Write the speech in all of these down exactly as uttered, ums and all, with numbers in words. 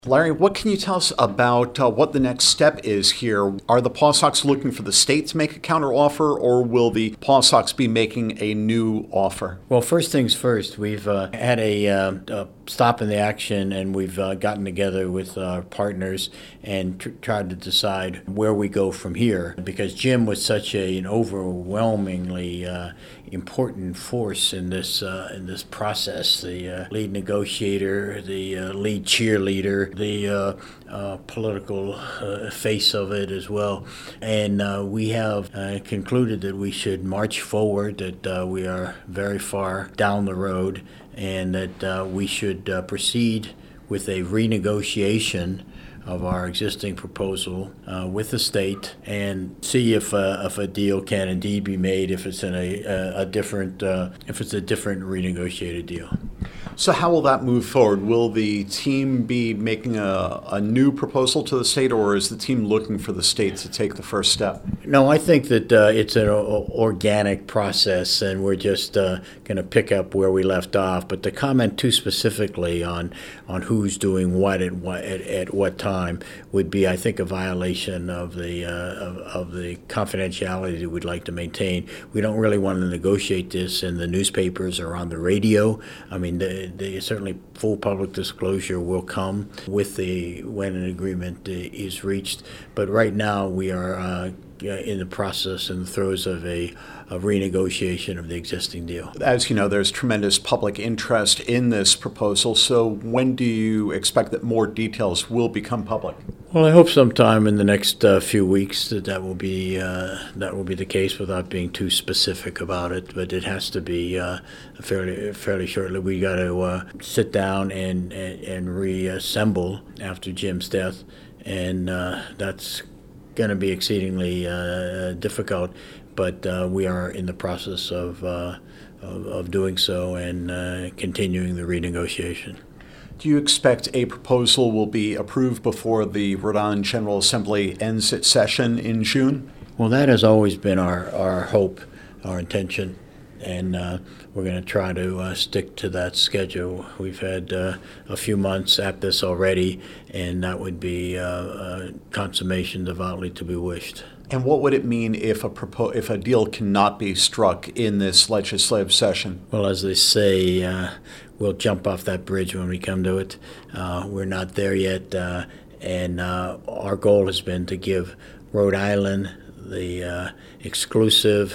Larry, what can you tell us about uh, what the next step is here? Are the Paw Sox looking for the state to make a counteroffer, or will the Paw Sox be making a new offer? Well, first things first, we've uh, had a, uh, a stop in the action, and we've uh, gotten together with our partners and tr- tried to decide where we go from here. Because Jim was such a, an overwhelmingly uh, important force in this uh, in this process, the uh, lead negotiator, the uh, lead cheerleader, the uh, uh, political uh, face of it as well. And uh, we have uh, concluded that we should march forward, that uh, we are very far down the road, and that uh, we should uh, proceed with a renegotiation of our existing proposal uh, with the state and see if uh, if a deal can indeed be made if it's in a a, a different uh, if it's a different renegotiated deal. So how will that move forward? Will the team be making a, a new proposal to the state, or is the team looking for the state to take the first step? No, I think that uh, it's an o- organic process, and we're just uh, going to pick up where we left off. But to comment too specifically on on who's doing what at what at, at what time would be, I think, a violation of the uh, of, of the confidentiality that we'd like to maintain. We don't really want to negotiate this in the newspapers or on the radio. I mean, the, the certainly full public disclosure will come with the when an agreement uh, is reached. But right now we are uh, in the process in the throes of a, a renegotiation of the existing deal. As you know, there's tremendous public interest in this proposal. So when do you expect that more details will become public? Well, I hope sometime in the next uh, few weeks that that will be uh, that will be the case, without being too specific about it. But it has to be uh, fairly fairly shortly. We got to uh, sit down and, and and reassemble after Jim's death, and uh, that's going to be exceedingly uh, difficult. But uh, we are in the process of uh, of, of doing so and uh, continuing the renegotiation. Do you expect a proposal will be approved before the Rhode Island General Assembly ends its session in June? Well, that has always been our, our hope, our intention, and uh, we're going to try to uh, stick to that schedule. We've had uh, a few months at this already, and that would be uh, uh, consummation devoutly to be wished. And what would it mean if a propo- if a deal cannot be struck in this legislative session? Well, as they say, uh, we'll jump off that bridge when we come to it. Uh, we're not there yet, uh, and uh, our goal has been to give Rhode Island the uh, exclusive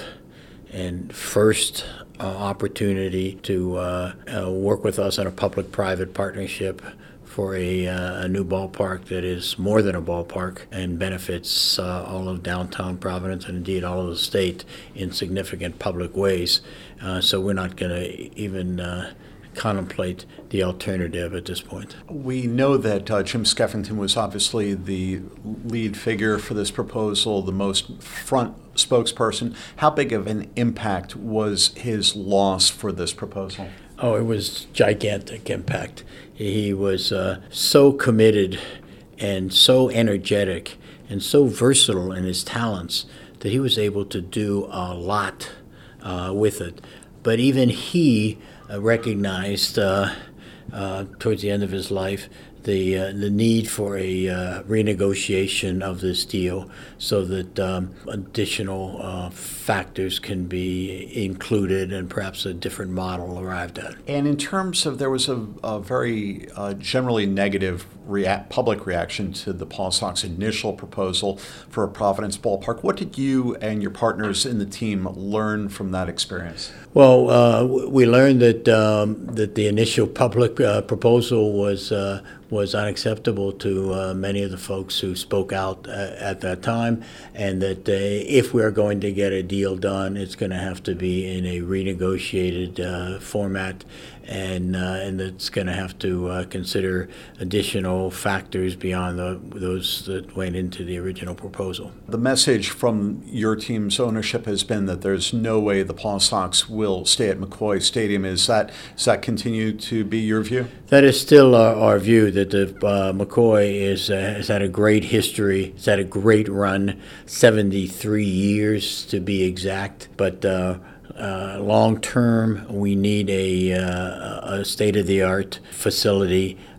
and first uh, opportunity to uh, uh, work with us on a public-private partnership for a, uh, a new ballpark that is more than a ballpark and benefits uh, all of downtown Providence and indeed all of the state in significant public ways. Uh, so we're not going to even uh, contemplate the alternative at this point. We know that uh, Jim Skeffington was obviously the lead figure for this proposal, the most front spokesperson. How big of an impact was his loss for this proposal? Oh, it was gigantic impact. He was uh, so committed and so energetic and so versatile in his talents that he was able to do a lot uh, with it. But even he uh, recognized uh, uh, towards the end of his life the uh, the need for a uh, renegotiation of this deal so that um, additional uh, factors can be included and perhaps a different model arrived at. And in terms of, there was a, a very uh, generally negative rea- public reaction to the Paw Sox initial proposal for a Providence ballpark. What did you and your partners in the team learn from that experience? Well, uh, we learned that um, that the initial public uh, proposal was uh, was unacceptable to uh, many of the folks who spoke out uh, at that time, and that uh, if we're going to get a deal done, it's going to have to be in a renegotiated uh, format, and uh, and it's going to have to uh, consider additional factors beyond the, those that went into the original proposal. The message from your team's ownership has been that there's no way the Paw Sox will stay at McCoy Stadium. Is that does that continue to be your view? That is still our, our view, that the uh, McCoy is, uh, has had a great history. It's had a great run, seventy-three years to be exact. But uh, uh, long term, we need a, uh, a state-of-the-art facility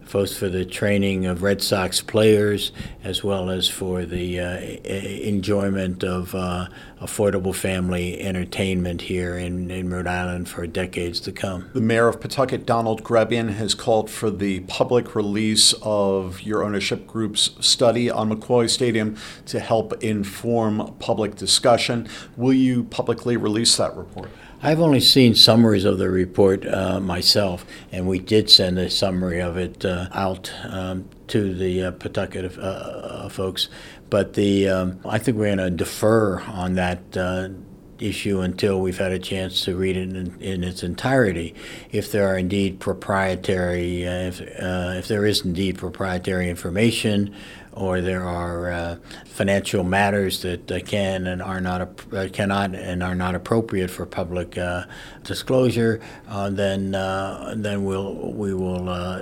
both for the training of Red Sox players as well as for the uh, enjoyment of uh, affordable family entertainment here in, in Rhode Island for decades to come. The mayor of Pawtucket, Donald Grebian, has called for the public release of your ownership group's study on McCoy Stadium to help inform public discussion. Will you publicly release that report? I've only seen summaries of the report uh, myself, and we did send a summary of it uh, out um, to the uh, Pawtucket uh, folks. But the um, I think we're going to defer on that uh, issue until we've had a chance to read it in, in its entirety. If there are indeed proprietary, uh, if, uh, if there is indeed proprietary information, or there are uh, financial matters that uh, can and are not uh, cannot and are not appropriate for public uh, disclosure, uh, then uh, then we'll we will uh,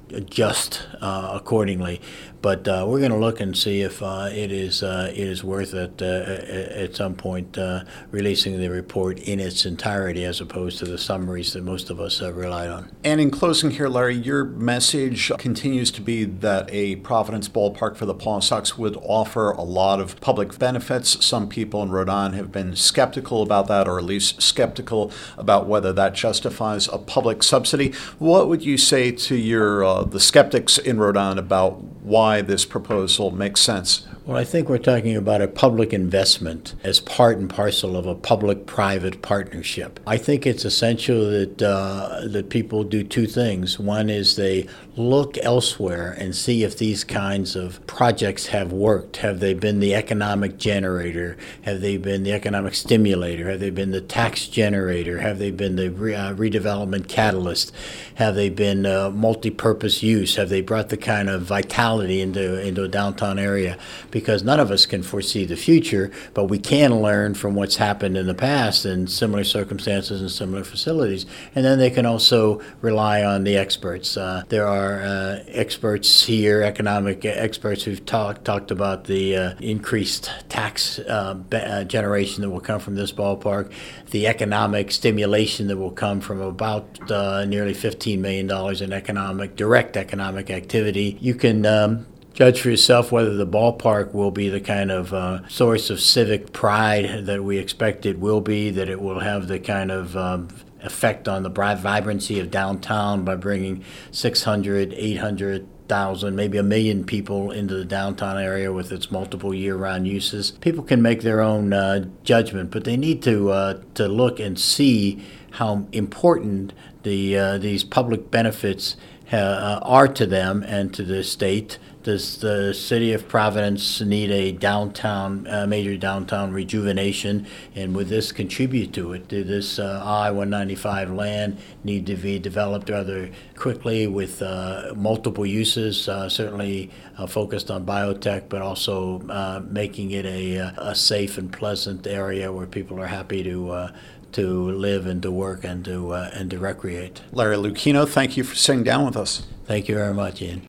adjust uh, accordingly. But uh, we're going to look and see if uh, it is uh, it is worth it uh, at some point uh, releasing the report in its entirety, as opposed to the summaries that most of us have relied on. And in closing here, Larry, your message continues to be that a Providence ballpark for the Paw Sox would offer a lot of public benefits. Some people in Rhode Island have been skeptical about that, or at least skeptical about whether that justifies a public subsidy. What would you say to your uh, the skeptics in Rhode Island about why this proposal makes sense? Well, I think we're talking about a public investment as part and parcel of a public-private partnership. I think it's essential that uh, that people do two things. One is they look elsewhere and see if these kinds of projects have worked. Have they been the economic generator? Have they been the economic stimulator? Have they been the tax generator? Have they been the re- uh, redevelopment catalyst? Have they been uh, multi-purpose use? Have they brought the kind of vitality into into a downtown area? Because none of us can foresee the future, but we can learn from what's happened in the past in similar circumstances and similar facilities. And then they can also rely on the experts. Uh, there are uh, experts here, economic experts, who've talked talked about the uh, increased tax uh, uh, generation that will come from this ballpark, the economic stimulation that will come from about uh, nearly fifteen million dollars in economic, direct economic activity. You can um, judge for yourself whether the ballpark will be the kind of uh, source of civic pride that we expect it will be, that it will have the kind of um, effect on the vibrancy of downtown by bringing six hundred, eight hundred thousand, maybe a million people into the downtown area with its multiple year-round uses. People can make their own uh, judgment, but they need to uh, to look and see how important the uh, these public benefits uh, are to them and to the state. Does the city of Providence need a downtown, uh, major downtown rejuvenation, and would this contribute to it? Did this uh, I one ninety-five land need to be developed rather quickly with uh, multiple uses, uh, certainly uh, focused on biotech, but also uh, making it a, a safe and pleasant area where people are happy to uh, to live and to work and to uh, and to recreate? Larry Lucchino, thank you for sitting down with us. Thank you very much, Ian.